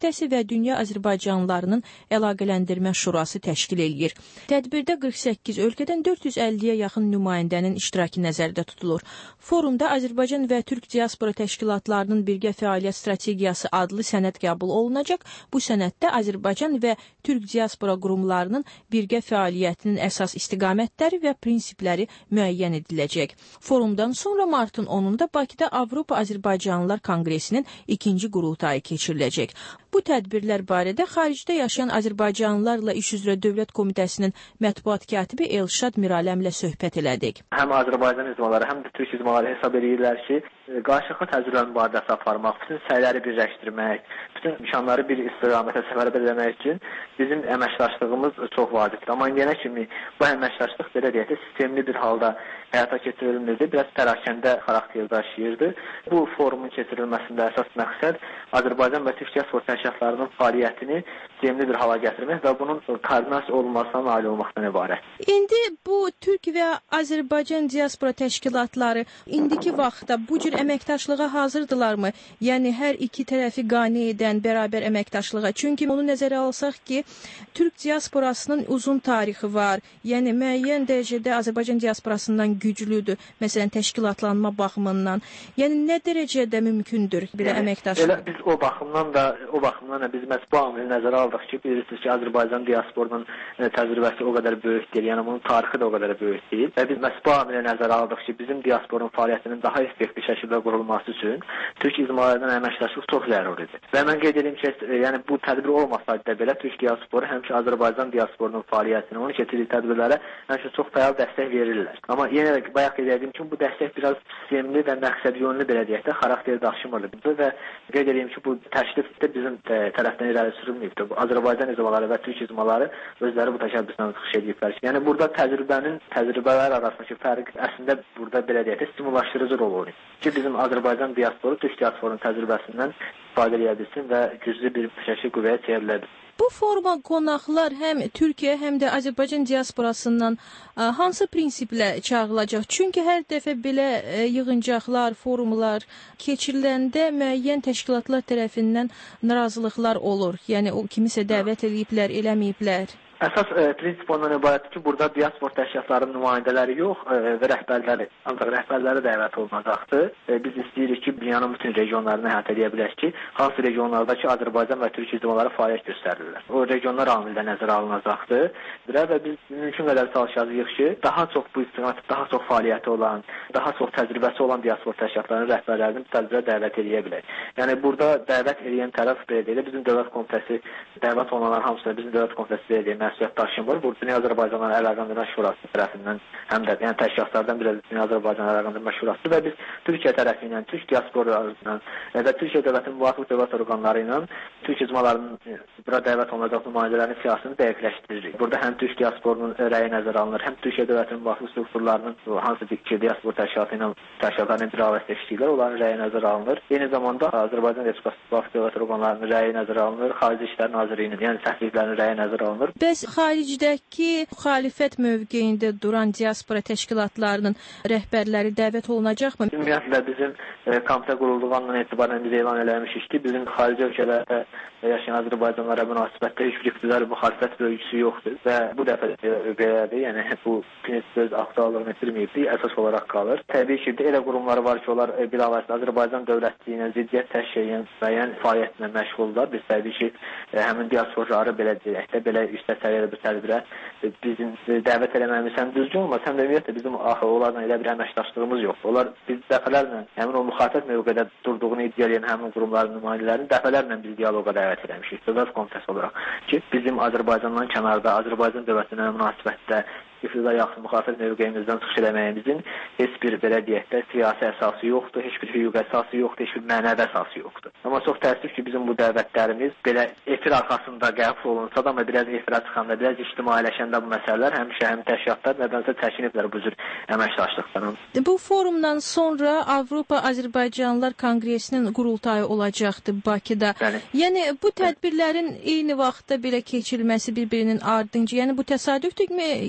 Komitəsi və Dünya Azərbaycanlılarının Əlaqələndirmə Şurası təşkil eləyir. Tədbirdə 48 ölkədən 450-yə yaxın nümayəndənin iştirakı nəzərdə tutulur. Forumda Azərbaycan və Türk diaspora təşkilatlarının birgə fəaliyyət strategiyası adlı sənəd qəbul olunacaq. Bu sənəddə Azərbaycan və Türk diaspora qurumlarının birgə fəaliyyətinin əsas istiqamətləri və prinsipləri müəyyən ediləcək. Forumdan sonra martın 10-da Bakıda Avropa Azərbaycanlılar Konqresinin ikinci qurultayı keçiriləcək. Bu tədbirlər barədə xaricdə yaşayan Azərbaycanlılarla İş üzrə Dövlət Komitəsinin mətbuat katibi Elşad Miraləmlə söhbət elədik. Həm Azərbaycan izmaları, həm də Türk izmaları hesab edirlər ki, qarşılıqlı təcrübə mübadiləsi aparmaq, bütün səyləri birləşdirmək, bütün imkanları bir istiqamətə səfərbər etmək üçün bizim əməkdaşlığımız çox vacibdir. Amma indiyənə kimi bu əməkdaşlıq belə deyək, sistemli bir halda həyata keçirilmirdi, biraz pərakəndə xarakter daşıyırdı. Bu forumun keçirilməsində əsas məqsəd Azərbaycan və Türk diaspora təşkilatlarının fəaliyyətini sistemli bir hala gətirmək və bunun koordinasiya olunmasına nail olmaqdan ibarət. İndi bu Türk və Azərbaycan diaspora təşkilatları indiki vaxtda bu cür əməkdaşlığa hazırdırlarmı? Yəni hər iki tərəfi qane edən bərabər əməkdaşlığa. Çünki onu nəzərə alsaq ki, Türk diasporasının uzun tarixi var. Yəni müəyyən dərəcədə Azərbaycan diasporasından güclüdür. Məsələn, təşkilatlanma baxımından. Yəni nə dərəcədə mümkündür belə əməkdaşlıq? Elə biz o baxımdan da biz məhz bu amili nəzərə aldıq ki, bilirsiniz ki, Azərbaycan diasporunun təcrübəsi o qədər böyük deyil. Yəni bunun tarixi də o qədər böyük deyil. Və biz məhz bu amili nəzərə aldıq ki, bizim diasporun fəaliyyətinin daha effektiv şəkildə qurulması üçün Türk icmalarından əməkdaşlıq çox zəruridir. Və mən qeyd edim ki, yəni bu tədbir olmasaydı da belə Türk diasporu həmişə Azərbaycan diasporunun fəaliyyətinə, onun keçirdiyi tədbirlərə həmişə çox fəal dəstək verirlər. Amma yenə də bayaq qeyd etdiyim kimi bu dəstək biraz sistemli və məqsədyönlü belə deyək də xarakter daşımırdı. Və qeyd edeyim ki, bu təklif də bizim tərəfdən irəli sürülməyibdir. Azərbaycan icmaları və Türk icmaları özləri bu təşəbbüsdən çıxış ediblər. Yəni burada təcrübələr arasındakı fərq əslində burada belə deyək də stimullaşdırıcı rol oynayır. Ki bizim Azərbaycan diasporu Türk diasporunun təcrübəsindən istifadə edə bilsin və güclü bir şəkildə qüvvəyə çevrilə bilsin. Bu foruma qonaqlar həm Türkiyə, həm də Azərbaycan diasporasından hansı prinsiplə çağırılacaq? Çünki hər dəfə belə yığıncaqlar, forumlar keçiriləndə müəyyən təşkilatlar tərəfindən narazılıqlar olur. Yəni o kimisə dəvət ediblər, eləməyiblər. Əsas prinsip ondan ibarətdir ki, burada diaspora təşkilatlarının nümayəndələri yox və rəhbərləri, ancaq rəhbərləri dəvət olunacaqdır. Biz istəyirik ki, dünyanın bütün regionlarını əhatə edə bilək ki, hansı regionlardakı Azərbaycan və Türk icmaları fəaliyyət göstərirlər. O regionlar amildə nəzərə alınacaqdır və biz mümkün qədər çalışacağıq ki, daha çox bu istiqamətdə daha çox fəaliyyəti olan, daha çox təcrübəsi olan diaspora təşkilatlarının rəhbərlərini bu tədbirə dəvət edə bilək. Yəni burada dəvət edən tərəf belə deyil, bizim dövlət komitəsi dəvət olunanlar hamısına bizim dövlət komitəsi belə deyil. Daşınmır. Bu Dünya Azərbaycanlıları Əlaqələndirmə Şurası tərəfindən həm də yəni təşkilatlardan biri Dünya Azərbaycanlıları Əlaqələndirmə Şurası və biz Türkiyə tərəfi ilə, Türk diasporasından və Türkiyə dövlətinin müvafiq dövlət orqanları ilə Türk icmalarının bura dəvət olunacaq nümayəndələrinin siyasətini dəqiqləşdiririk. Burada həm Türk diasporunun rəyi nəzərə alınır, həm Türkiyə dövlətinin müvafiq strukturlarının hansı ki, diaspor təşkilatlarının bir avəz teşkillər, onların rəyi nəzərə alınır. Eyni zamanda Azərbaycan Respublikası müvafiq dövlət orqanlarının rəyi nəzərə alınır, Xarici İşlər Nazirliyinin, yəni səfirliklərin rəyi nəzərə alınır. Bəs xaricdəki müxalifət mövqeyində duran diaspora təşkilatlarının rəhbərləri dəvət olunacaqmı? Ümumiyyətlə bizim komitə qurulduğu andan etibarən biz elan eləmişik ki, bizim xarici ölkələrdə yaşayan Azərbaycanlılara münasibətdə heç bir iqtidar müxalifət bölgüsü yoxdur və bu dəfə belədir, yəni bu prinsip öz aktuallığını itirməyibdir, əsas olaraq qalır. Təbii ki, elə qurumları var ki, onlar bilavasitə Azərbaycan dövlətliyinə ziddiyyət təşkil edən müəyyən fəaliyyətlə məşğuldurlar. Biz təbii ki, həmin diasporları belə deyək də, belə yüksək səviyyədə bir tədbirə bizim dəvət eləməyimiz həm düzgün olmaz, həm də ümumiyyətlə bizim onlarla elə bir əməkdaşlığımız yoxdur. Onlar biz dəfələrlə həmin o müxalifət mövqedə durduğunu iddia edən həmin qurumların nümayəndələrini dəfələrlə biz dialoqa dəvət eləmişik. Dövlət komitəsi olaraq ki, bizim Azərbaycandan kənarda, Azərbaycan dövlətinə münasibətdə iqtidara yaxın müxalifət mövqeyimizdən çıxış eləməyimizin heç bir belə deyək də siyasi əsası yoxdur, heç bir hüquq əsası yoxdur, heç bir mənəvi əsası yoxdur. Amma çox təəssüf ki, bizim bu dəvətlərimiz belə efir arxasında qəbul olunsa da, amma biraz efirə çıxanda, biraz ictimailəşəndə bu məsələlər həmişə həm təşkilatlar nədənsə çəkiniblər bu cür əməkdaşlıqdan. Bu forumdan sonra Avropa Azərbaycanlılar Konqresinin qurultayı olacaqdı Bakıda. Bəli. Yəni bu tədbirlərin eyni vaxtda belə keçirilməsi bir-birinin ardınca, yəni bu təsadüfdürmü, yoxsa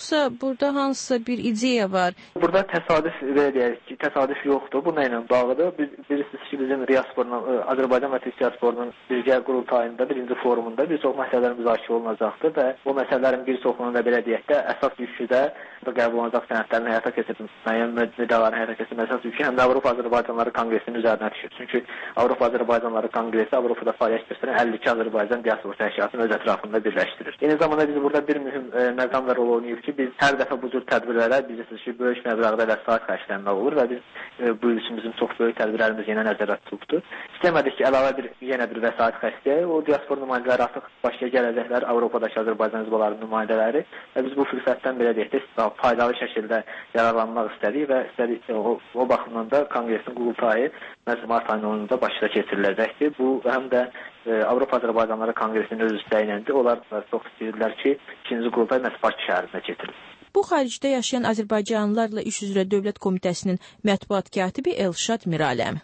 yoxsa burada hansısa bir ideya var? Burada təsadüf deyək ki, təsadüf yoxdur. Bununla ilə bağlıdır. Bilirsiniz ki, bizim Azərbaycan və Türk diasporunun birgə qurultayında, birinci forumunda bir çox məsələlər müzakirə olunacaqdır və o məsələlərin bir çoxunun da belə deyək də əsas yükü də qəbul olunacaq sənədlərin həyata keçirilməyə, müddəaların həyata keçirilməsi əsas yükü həm də Avropa Azərbaycanları Konqresinin üzərinə düşür. Çünki Avropa Azərbaycanları Konqresi Avropada fəaliyyət göstərən 52 Azərbaycan diaspor təşkilatını öz ətrafında birləşdirir. Eyni zamanda biz burada bir mühüm məqam da rol oynayır ki, biz hər dəfə bu cür tədbirlərə bilirsiniz ki, böyük məbləğdə vəsait xərclənmək olur və biz bu ilçin bizim çox böyük tədbirlərimiz yenə nəzərdə tutulubdur. İstəmədik ki, əlavə yenə bir vəsait xərcləyək. O diaspor nümayəndələri artıq başa gələcəklər, Avropadakı Azərbaycan üzvlərinin nümayəndələri və biz bu fürsətdən belə deyək də faydalı şəkildə yararlanmaq istədik və istədik ki, o baxımdan da Konqresin qurultayı mart ayının 10-da Bakıda keçiriləcəkdir. Bu həm də Avropa Azərbaycanları Konqresinin öz istəyinədir. Onlar çox istəyirlər ki, ikinci qurultay məhz Bakı şəhərində keçirilir. Bu xaricdə yaşayan Azərbaycanlılarla iş üzrə Dövlət Komitəsinin mətbuat katibi Elşad Miraləm.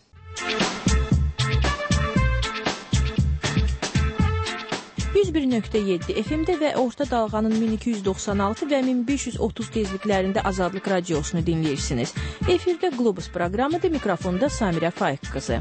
101.7 FM-də və orta dalğanın 1296 və 1530 tezliklərində Azadlıq radiosunu dinləyirsiniz. Efirdə Globus proqramıdır, mikrofonda Samirə Faiq qızı.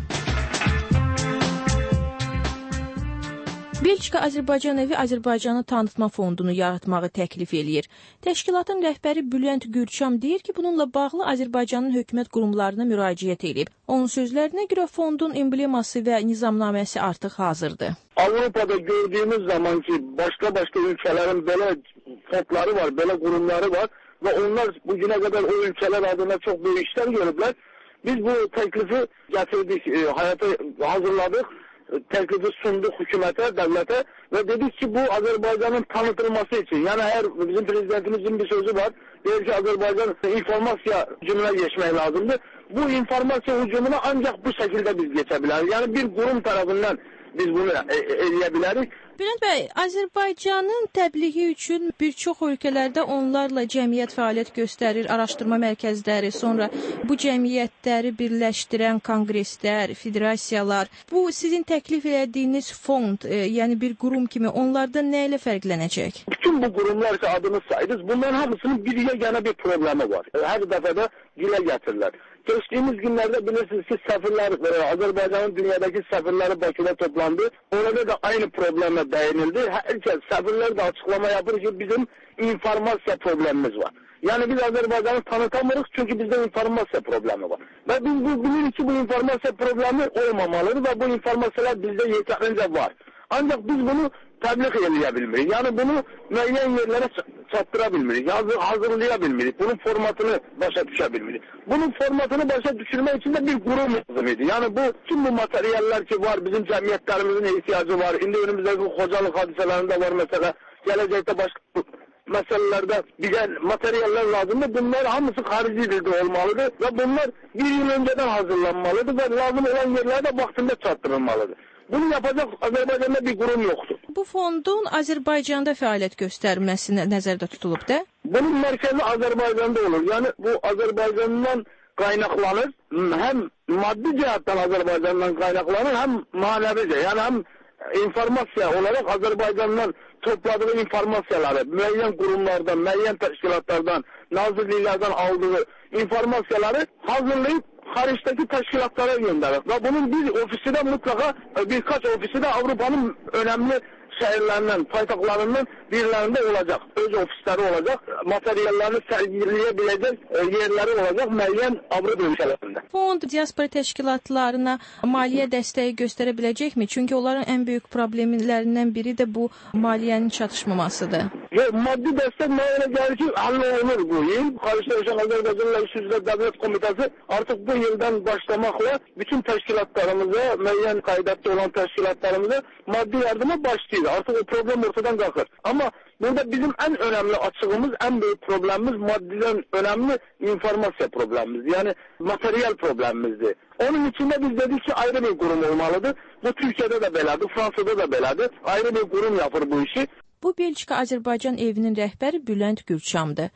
Belçika Azərbaycan evi Azərbaycanı tanıtma fondunu yaratmağı təklif eləyir. Təşkilatın rəhbəri Bülent Gürçam deyir ki, bununla bağlı Azərbaycanın hökumət qurumlarına müraciət edib. Onun sözlərinə görə fondun embleması və nizamnaməsi artıq hazırdır. Avropada gördüyümüz zaman ki, başqa ölkələrin belə fondları var, belə qurumları var və onlar bugünə qədər o ölkələr adına çox böyük işlər görüblər. Biz bu təklifi gətirdik, həyata hazırladıq. Təklifi sunduq hökumətə, dövlətə və dedik ki, bu Azərbaycanın tanıtılması üçün. Yəni, bizim prezidentimizin bir sözü var. Deyir ki, Azərbaycan informasiya hücumuna geçmək lazımdır. Bu informasiya hücumuna ancaq bu şəkildə biz geçə bilərik. Yəni, bir qurum tərəfindən biz bunu eləyə bilərik. Bülent bəy, Azərbaycanın təbliği üçün bir çox ölkələrdə onlarla cəmiyyət fəaliyyət göstərir, araşdırma mərkəzləri, sonra bu cəmiyyətləri birləşdirən konqreslər, federasiyalar. Bu sizin təklif etdiyiniz fond, yəni bir qurum kimi onlardan nə ilə fərqlənəcək? Bütün bu qurumlar ki, adını saydınız, bunların hamısının bir yeganə bir problemi var. Hər dəfədə dilə gətirirlər. Geçtiğimiz günlerde bilirsiniz ki Azerbaycan'ın dünyadaki səfirləri Bakıda toplandı. Orada da aynı probleme değinildi. Herkes səfirlər de açıklama yapır ki bizim informasiya problemimiz var. Yani biz Azerbaycan'ı tanıtamırıq çünkü bizde informasiya problemi var. Ve biz bilirik ki bu informasiya problemi olmamalıdır ve bu informasiyalar bizde yeterince var. Ancak biz bunu təbliğ eləyə bilmirik. Yani bunu müəyyən yerlərə çatdıra bilmirik, hazırlaya bilmirik. Bunun formatını başa düşə bilmirik. Bunun formatını başa düşürmək üçün də bir qurum lazım idi. Yani tüm bu materyaller ki var, bizim cəmiyyətlərimizin ihtiyacı var. İndi önümüzdəki Xocalıq hadisələrində var mesela. Gələcəkdə başqa məsəllərdə bizə materyaller lazımdır. Bunlar hamısı xarici dildə olmalıdır və bunlar bir yıl önceden hazırlanmalıdır və lazım olan yerlərdə vaxtında çatdırılmalıdır. Bunu yapacak Azerbaycan'da bir kurum yoktur. Bu fondun Azerbaycan'da fəaliyyət göstərməsi nəzərdə tutulub da? Bunun mərkəzi Azerbaycan'da olur. Yani bu Azerbaycan'dan qaynaqlanır. Hem maddi cəhətdən Azerbaycan'dan qaynaqlanır, hem manəvice. Yani hem informasiya olarak Azerbaycan'dan topladığı informasiyaları müəyyən qurumlardan, müəyyən təşkilatlardan, nazirliklərdən aldığı informasiyaları hazırlayıp hariçteki teşkilatlara gönderir. Ve bunun bir ofisi de mutlaka birkaç ofisi de Avrupa'nın önemli şehirlerinden, paytahtlarından birilerinde olacak. Öz ofisleri olacak. Materyallerini sergileyebilecek yerleri olacak müəyyən Avrupa ülkelerinde. Fond diaspora təşkilatlarına maliyyə dəstəyi göstərə biləcəkmi? Çünki onların en büyük problemlərindən biri de bu maliyyənin çatışmamasıdır. Maddi dəstək mənə gəlir ki, hallolunur bu yıl. Karşıda yaşayan Azərbaycanla İş üzrə Dövlət Komitəsi artıq bu yıldan başlamaqla bütün təşkilatlarımıza, müəyyən qaydətdə olan təşkilatlarımıza maddi yardıma başlayır. Artıq o problem ortadan qalxır. Ama burada bizim en önemli açığımız, en büyük problemimiz maddiden önemli informasiya problemimiz. Yani materyal problemimizdir. Onun içinde biz dedik ki ayrı bir kurum olmalıdır. Bu Türkiye'de de belədir, Fransa'da da belədir. Ayrı bir kurum yapır bu işi. Bu Belçika Azərbaycan evinin rəhbəri Bülent Gürçamdır.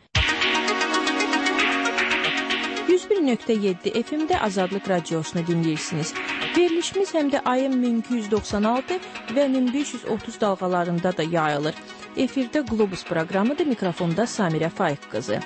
101.7 FM-də Azadlıq radiosunu dinləyirsiniz. Verilişimiz həm də ayın 1296 və 1530 dalğalarında da yayılır. Efirdə Qlobus proqramıdır. Mikrofonda Samirə Faiq qızı.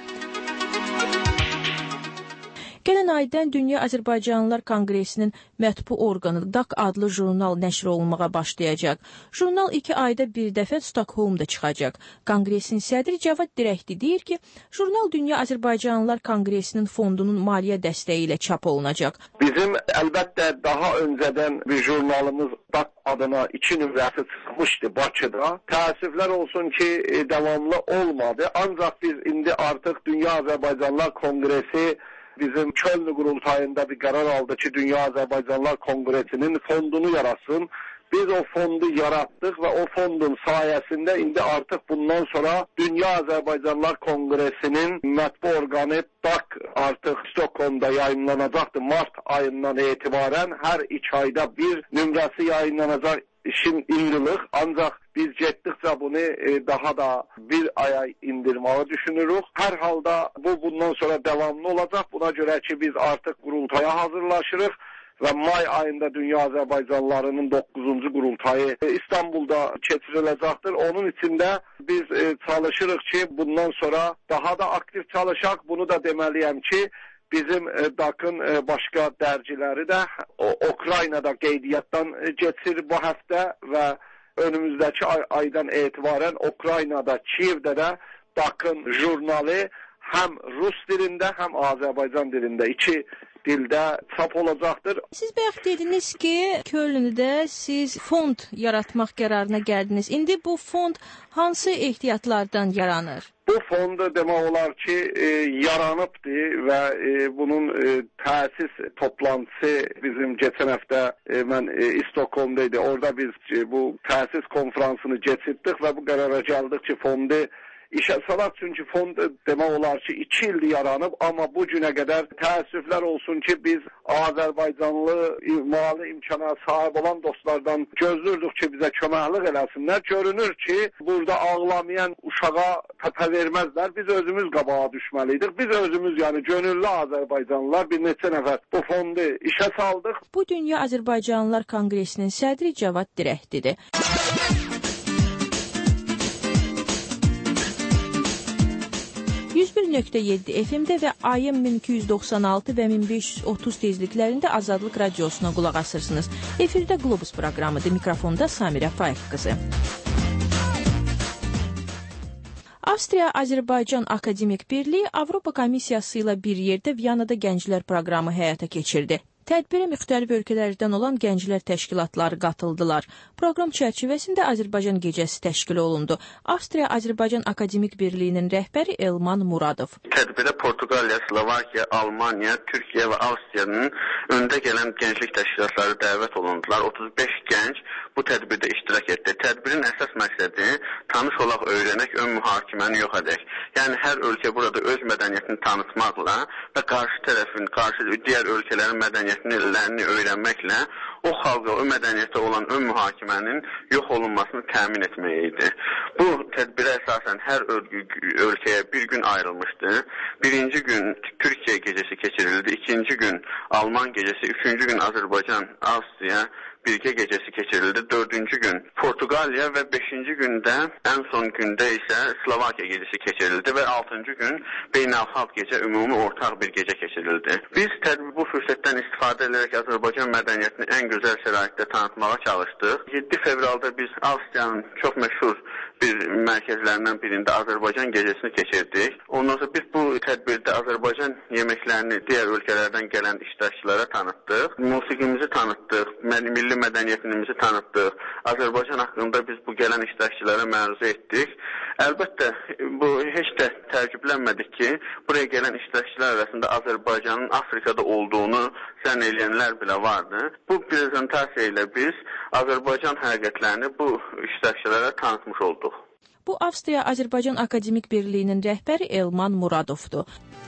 Gələn aydan Dünya Azərbaycanlılar Konqresinin mətbu orqanı DAK adlı jurnal nəşr olunmağa başlayacaq. Jurnal 2 ayda bir dəfə Stokholmda çıxacaq. Konqresin sədri Cavad Dirəkdi deyir ki, jurnal Dünya Azərbaycanlılar Konqresinin fondunun maliyyə dəstəyi ilə çap olunacaq. Bizim əlbəttə daha öncədən bir jurnalımız DAK adına 2 nümunəsi çıxmışdı Bakıda. Təəssüflər olsun ki, davamlı olmadı. Ancaq biz indi artıq Dünya Azərbaycanlılar Konqresi bizim Köln qurultayında bir qərar aldı ki, Dünya Azərbaycanlılar Konqresinin fondunu yaratsın. Biz o fondu yaratdıq və o fondun sayəsində indi artıq bundan sonra Dünya Azərbaycanlılar Konqresinin mətbu orqanı DAK artıq Stockholmda yayınlanacaqdır. Mart ayından etibarən hər 2 ayda bir nümunəsi yayınlanacaq. İşin indiliq, ancaq biz getdikcə bunu daha da bir aya indirməyi düşünürük. Hər halda bundan sonra davamlı olacaq. Buna görə ki, biz artıq qurultaya hazırlaşırıq və may ayında Dünya Azərbaycanlılarının 9-cu qurultayı İstanbulda keçiriləcəkdir. Onun içində biz çalışırıq ki, bundan sonra daha da aktiv çalışaq. Bunu da deməliyəm ki, bizim DAK-ın başqa dərciləri də Ukraynada qeydiyyatdan keçir bu həftə və önümüzdəki aydan etibarən Ukraynada, Kiyevdə də DAK-ın jurnalı həm Rus dilində, həm Azərbaycan dilində 2 dildə çap olacaqdır. Siz bayaq dediniz ki, Köln'də siz fond yaratmaq qərarına gəldiniz. İndi bu fond hansı ehtiyatlardan yaranır? Bu fond demək olar ki, yaranıbdır və bunun təsis toplantısı bizim keçən həftə mən Stockholmda idi. Orada biz bu təsis konfransını keçirdik və bu qərara gəldik ki, fondu İşə salaq, çünki fond demək olar ki, 2 ildir yaranıb, amma bu günə qədər təəssüflər olsun ki, biz Azərbaycanlı mali imkana sahib olan dostlardan gözlürdük ki, bizə köməklik eləsinlər. Görünür ki, burada ağlamayan uşağa təpə verməzlər. Biz özümüz qabağa düşməliydik. Biz özümüz, yəni gönüllü Azərbaycanlılar bir neçə nəfər bu fondu işə saldıq. Bu Dünya Azərbaycanlılar Konqresinin sədri Cavad Dirəkdidir. 101.7 FM-də və AM 1296 və 1530 tezliklərində Azadlıq Radiosuna qulaq asırsınız. Efirdə Qlobus proqramıdır. Mikrofonda Samirə Faiq qızı. Avstriya-Azərbaycan Akademik Birliyi Avropa Komissiyası ilə bir yerdə Viyanada gənclər proqramı həyata keçirdi. Tədbirə müxtəlif ölkələrdən olan gənclər təşkilatları qatıldılar. Proqram çərçivəsində Azərbaycan gecəsi təşkil olundu. Avstriya-Azərbaycan Akademik Birliyinin rəhbəri Elman Muradov. Tədbirə Portuqaliya, Slovakiya, Almaniya, Türkiyə və Avstriyanın öndə gələn gənclik təşkilatları dəvət olundular. 35 gənc bu tədbirdə iştirak etdi. Tədbirin əsas məqsədi tanış olaq, öyrənək, ön mühakiməni yox edək. Yəni hər ölkə burada öz mədəniyyətini tanıtmaqla və qarşı digər ölkələrin mədəniyyətini öyrənməklə o xalqa, o mədəniyyətə olan ön mühakimənin yox olunmasını təmin etmək idi. Bu tədbirə əsasən hər ölkəyə bir gün ayrılmışdı. Birinci gün Türkiyə gecəsi keçirildi, ikinci gün Alman gecəsi, üçüncü gün Azərbaycan, Avstriya birgə gecəsi keçirildi. 4-cü gün Portuqaliya və 5-ci gündə, ən son gündə isə Slovakiya gecəsi keçirildi və 6-cı gün beynəlxalq gecə, ümumi ortaq bir gecə keçirildi. Biz bu fürsətdən istifadə edərək Azərbaycan mədəniyyətini ən gözəl şəraitdə tanıtmağa çalışdıq. 7 fevralda biz Avstriyanın çox məşhur bir mərkəzlərindən birində Azərbaycan gecəsini keçirdik. Ondan sonra biz bu tədbirdə Azərbaycan yeməklərini digər ölkələrdən gələn iştirakçılara tanıtdıq. Musiqimizi tanıtdıq, milli mədəniyyətimizi tanıtdıq. Azərbaycan haqqında biz bu gələn iştirakçılara məruzə etdik. Əlbəttə, bu heç də təəccüblənmədik ki, buraya gələn iştirakçılar arasında Azərbaycanın Afrikada olduğunu zənn edənlər belə vardı. Bu prezentasiya ilə biz Azərbaycan həqiqətlərini bu iştirakçılara tanıtmış olduq. Bu Avstriya-Azərbaycan Akademik Birliyinin rəhbəri Elman Muradovdur.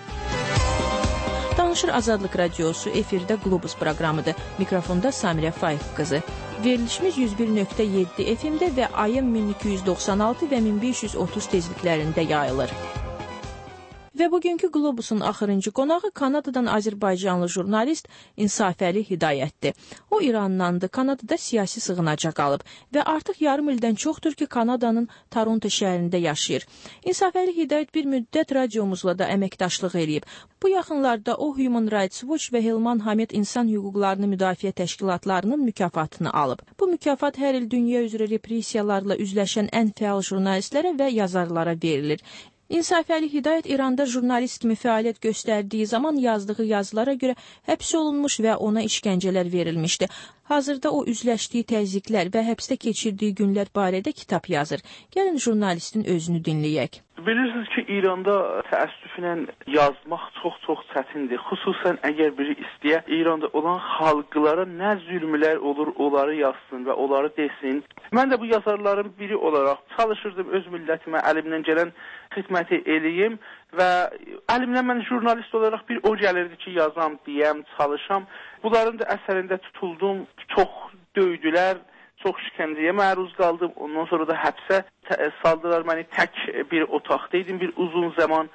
Danışır Azadlıq Radiosu, efirdə Qlobus proqramıdır. Mikrofonda Samirə Faiq qızı. Verilişimiz 101.7 FM-də və AM 1296 və 1530 tezliklərində yayılır. Və bugünkü Qlobusun axırıncı qonağı Kanadadan Azərbaycanlı jurnalist İnsafəli Hidayətdir. O İrandandır, Kanadada siyasi sığınaca qalıb və artıq yarım ildən çoxdur ki, Kanadanın Toronto şəhərində yaşayır. İnsafəli Hidayət bir müddət radiomuzla da əməkdaşlıq eləyib. Bu yaxınlarda o Human Rights Watch və Hilman Hamed İnsan Hüquqlarını Müdafiə Təşkilatlarının mükafatını alıb. Bu mükafat hər il dünya üzrə repressiyalarla üzləşən ən fəal jurnalistlərə və yazarlara verilir. İnsafəli Hidayət İranda jurnalist kimi fəaliyyət göstərdiyi zaman yazdığı yazılara görə həbs olunmuş və ona işgəncələr verilmişdi. Hazırda o üzləşdiyi təzyiqlər və həbsdə keçirdiyi günlər barədə kitab yazır. Gəlin jurnalistin özünü dinləyək. Bilirsiniz ki, İranda təəssüflə yazmaq çox çətindir. Xüsusən əgər biri istəyə İranda olan xalqlara nə zülmlər olur, onları yazsın və onları desin. Mən də bu yazarların biri olaraq çalışırdım öz millətimə əlimdən gələn xidməti eləyim və əlimdən mən jurnalist olaraq bir o gəlirdi ki, yazam, deyəm, çalışam. Bunların da əsərində tutuldum, çox döydülər, çox işgəncəyə məruz qaldım. Ondan sonra da həbsə saldılar məni, tək bir otaqdaydım bir uzun zaman,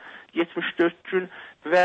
74 gün və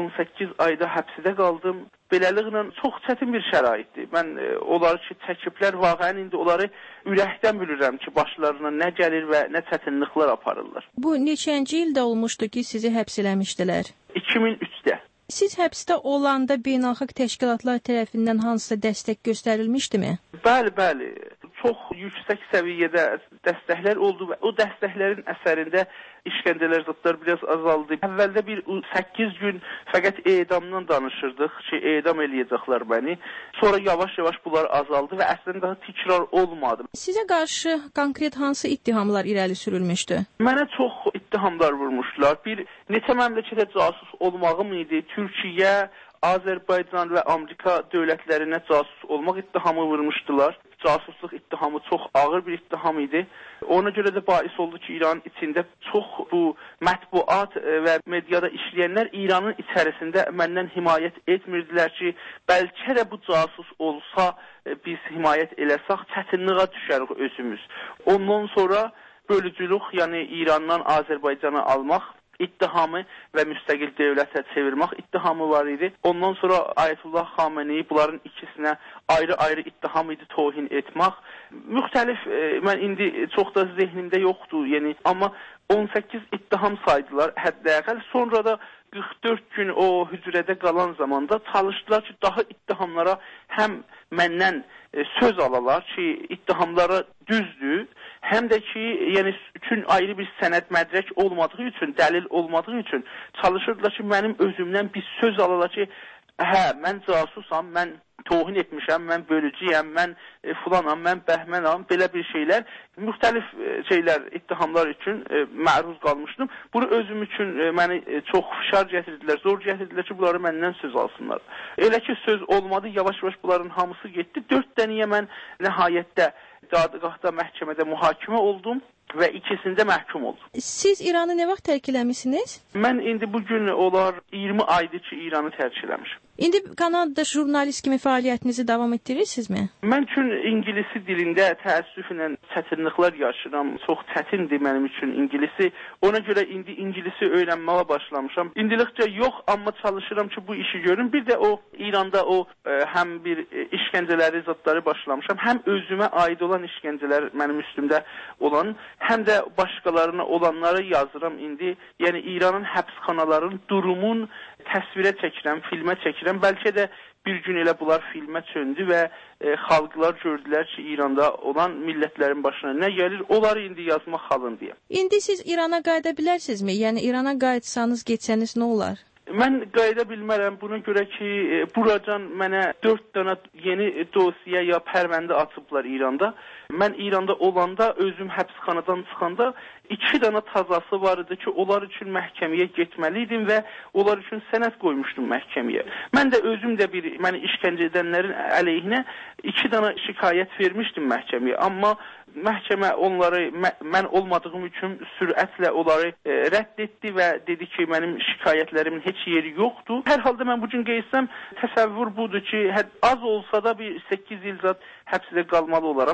18 ayda həbsdə qaldım. Beləliklə çox çətin bir şəraitdir. Mən onları ki, çəkiblər, vaqəən indi onları ürəkdən bilirəm ki, başlarına nə gəlir və nə çətinliklər aparırlar. Bu neçənci ildə olmuşdu ki, sizi həbs eləmişdilər? 2003-də. Siz həbsdə olanda beynəlxalq təşkilatlar tərəfindən hansısa dəstək göstərilmişdimi? Bəli. Çox yüksək səviyyədə dəstəklər oldu və o dəstəklərin əsərində işgəncələr zətlər biraz azaldı. Əvvəldə bir 8 gün fəqət edamdan danışırdıq ki, edam eləyəcəklər məni. Sonra yavaş-yavaş bunlar azaldı və əslində daha təkrar olmadı. Sizə qarşı konkret hansı ittihamlar irəli sürülmüşdü? Mənə çox ittihamlar vurmuşlar. Bir neçə məmləkətə casus olmağım idi. Türkiyə, Azərbaycan və Amerika dövlətlərinə casus olmaq ittihamı vurmuşdular. Casusluq ittihamı çox ağır bir ittiham idi. Ona görə də bais oldu ki, İranın içində çox bu mətbuat və mediada işləyənlər İranın içərisində məndən himayət etmirdilər ki, bəlkə də bu casus olsa biz himayət eləsək, çətinliyə düşərik özümüz. Ondan sonra bölücülük, yəni İrandan Azərbaycanı almaq ittihamı və müstəqil dövlətə çevirmək ittihamı var idi. Ondan sonra Ayətullah Xameneyi bunların ikisinə ayrı-ayrı ittiham idi tohin etmək. Müxtəlif, mən indi çox da zehnimdə yoxdur, yəni, amma 18 ittiham saydılar həddəqəl. Sonra da 44 gün o hücrədə qalan zamanda çalışdılar ki, daha ittihamlara həm məndən söz alalar ki, ittihamlara düzdür, həm də ki, yəni üçün ayrı bir sənəd mədrək olmadığı üçün, dəlil olmadığı üçün çalışırdılar ki, mənim özümdən bir söz alalar ki, hə, mən casusam, mən tohin etmişəm, mən bölücüyəm, mən filanam, mən bəhmənam, belə bir şeylər, müxtəlif şeylər, ittihamlar üçün məruz qalmışdım. Bunu özüm üçün məni çox fişar gətirdilər, zor gətirdilər ki, bunları məndən söz alsınlar. Elə ki, söz olmadı, yavaş-yavaş bunların hamısı getdi. 4 dənəyə mən nəhayətdə dadgahda məhkəmədə mühakimə oldum və ikisində məhkum oldum. Siz İranı nə vaxt tərk eləmisiniz? Mən indi bugün olar 20 aydır ki, İranı tərk eləmişim. İndi Kanadada jurnalist kimi fəaliyyətinizi davam etdirirsinizmi? Mən üçün ingilisi dilində təəssüflə çətinliklər yaşayıram. Çox çətindir mənim üçün ingilisi. Ona görə indi ingilisi öyrənməyə başlamışam. İndilikcə yox, amma çalışıram ki, bu işi görüm. Bir də o İranda o həm bir işgəncələri, zətləri başlamışam. Həm özümə aid olan işgəncələr mənim üstümdə olan, həm də başqalarına olanları yazıram indi. Yəni İranın həbsxanalarının durumun təsvirə çəkirəm, filmə çəkirəm. Bəlkə də bir gün elə bunlar filmə çöndü və xalqlar gördülər ki, İranda olan millətlərin başına nə gəlir, onları indi yazmaq halındayım. İndi siz İrana qayıda bilərsinizmi? Yəni İrana qayıtsanız, getsəniz nə olar? Mən qayıda bilmərəm, buna görə ki, buracan mənə 4 dənə yeni dosiya ya pərvəndə açıblar İranda. Mən İranda olanda, özüm həbsxanadan çıxanda 2 dənə tazası var idi ki, onlar üçün məhkəməyə getməli idim və onlar üçün sənəd qoymuşdum məhkəməyə. Mən də özüm də məni işgəncə edənlərin əleyhinə 2 dənə şikayət vermişdim məhkəməyə. Amma məhkəmə onları, mən olmadığım üçün sürətlə onları rədd etdi və dedi ki, mənim şikayətlərimin heç yeri yoxdur. Hər halda mən bugün qeysəm, təsəvvür budur ki, az olsa da bir 8 il zat həbsdə qalmalı olaram, ən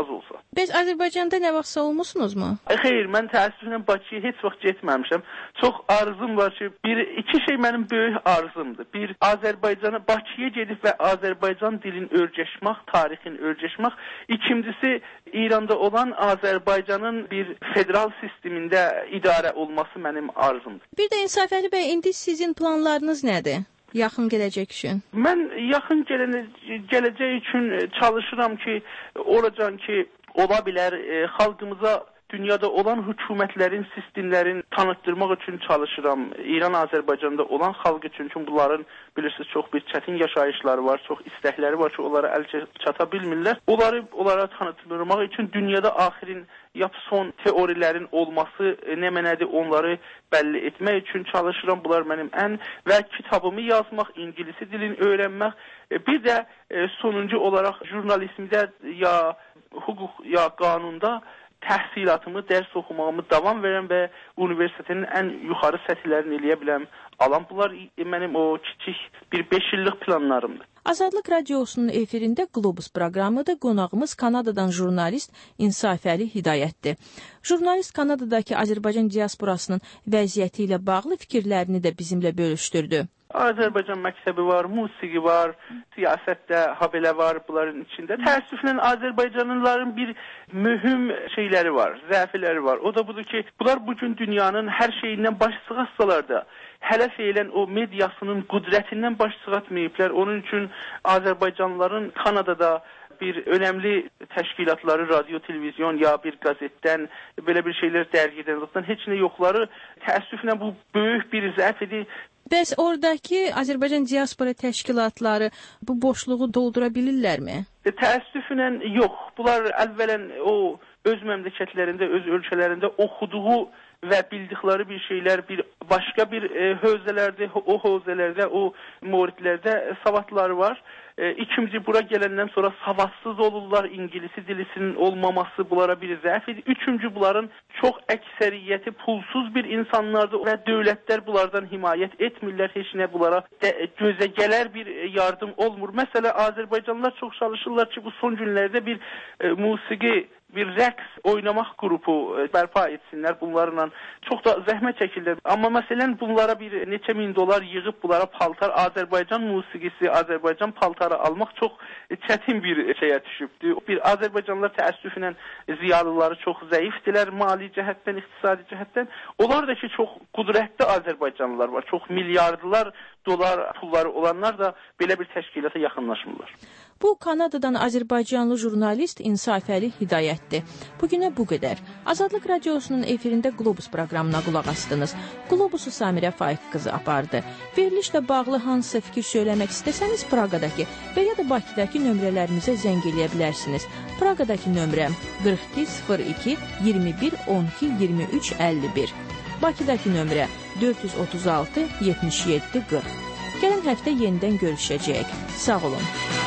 az olsa. Bəs Azərbaycanda nə vaxtsa olmusunuzmu? Xeyr, mən təəssüflə Bakıya heç vaxt getməmişəm. Çox arzum var ki, iki şey mənim böyük arzumdur. Bir, Azərbaycana, Bakıya gedib və Azərbaycan dilini öyrəşmək, tarixini öyrəşmək. İkincisi, İranda olan Azərbaycanın bir federal sistemində idarə olması mənim arzumdur. Bir də İnsafəli bəy, indi sizin planlarınız nədir? Yaxın gələcək üçün. Mən yaxın gələcək üçün çalışıram ki, olacaq ki, ola bilər xalqımıza dünyada olan hökumətlərin, sistemlərin tanıtdırmaq üçün çalışıram. İran, Azərbaycanda olan xalq üçün, çünki bunların bilirsiniz çox bir çətin yaşayışları var, çox istəkləri var ki, onlara əl çata bilmirlər. Onlara tanıtdırmaq üçün dünyada axirin son teorilərin olması nə mənədir, onları bəlli etmək üçün çalışıram. Bunlar mənim və kitabımı yazmaq, İngilisi dilini öyrənmək. Bir də sonuncu olaraq jurnalizmdə ya hüquq ya qanunda təhsilatımı, dərs oxumağımı davam verəm və universitetin ən yuxarı səthlərini eləyə biləm. Bunlar mənim o kiçik bir 5 illik planlarımdır. Azadlıq Radiosunun efirində Qlobus proqramıdır. Qonağımız Kanadadan jurnalist İnsafəli Hidayətdir. Jurnalist Kanadadakı Azərbaycan diasporasının vəziyyəti ilə bağlı fikirlərini də bizimlə bölüşdürdü. Azərbaycan məktəbi var, musiqi var, siyasətdə habelə var bunların içində. Təəssüflə Azərbaycanlıların bir mühüm şeyləri var, zəifləri var. O da budur ki, bunlar bugün dünyanın hər şeyindən baş sığasalar da, hələ feylən o mediasının qüdrətindən baş sığatmayıblar. Onun üçün Azərbaycanlıların Kanadada bir önəmli təşkilatları, radio, televizyon ya bir qazetdən, belə bir şeylər dərgidən, zaten heç nə yoxları. Təəssüflə bu böyük bir zəif idi. Bəs oradakı Azərbaycan diaspora təşkilatları bu boşluğu doldura bilirlərmi? Təəssüflə yox. Bunlar əvvələn o öz məmləkətlərində, öz ölkələrində oxuduğu və bildikləri bir şeylər başqa bir hövzələrdə, o hövzələrdə, o mövridlərdə savadları var. İkinci, bura gələndən sonra savadsız olurlar, İngilisi dilisinin olmaması bunlara bir zəif idi. Üçüncü, bunların çox əksəriyyəti pulsuz bir insanlardır və dövlətlər bunlardan himayət etmirlər, heç nə bunlara gözə gələr bir yardım olmur. Məsələn, Azərbaycanlılar çox çalışırlar ki, bu son günlərdə bir musiqi, bir rəqs oynamaq qrupu bərpa etsinlər bunlarla. Çox da zəhmət çəkirlər. Amma məsələn bunlara bir neçə min dolar yığıb bunlara paltar, Azərbaycan musiqisi, Azərbaycan paltarı almaq çox çətin bir şeyə düşübdür. Bir Azərbaycanlılar təəssüflə ziyalıları çox zəifdilər mali cəhətdən, iqtisadi cəhətdən. Onlar da ki, çox qüdrətli Azərbaycanlılar var. Çox milyardlar dolar pulları olanlar da belə bir təşkilata yaxınlaşmırlar. Bu, Kanadadan Azərbaycanlı jurnalist İnsafəli Hidayətdir. Bugünə bu qədər. Azadlıq Radiosunun efirində Qlobus proqramına qulaq astınız. Qlobusu Samirə Faiq qızı apardı. Verilişlə bağlı hansısa fikir söyləmək istəsəniz Praqadakı və ya da Bakıdakı nömrələrimizə zəng eləyə bilərsiniz. Praqadakı nömrəm 42 02 21 12 23 51. Bakıdakı nömrə 436 77 40. Gələn həftə yenidən görüşəcəyik. Sağ olun.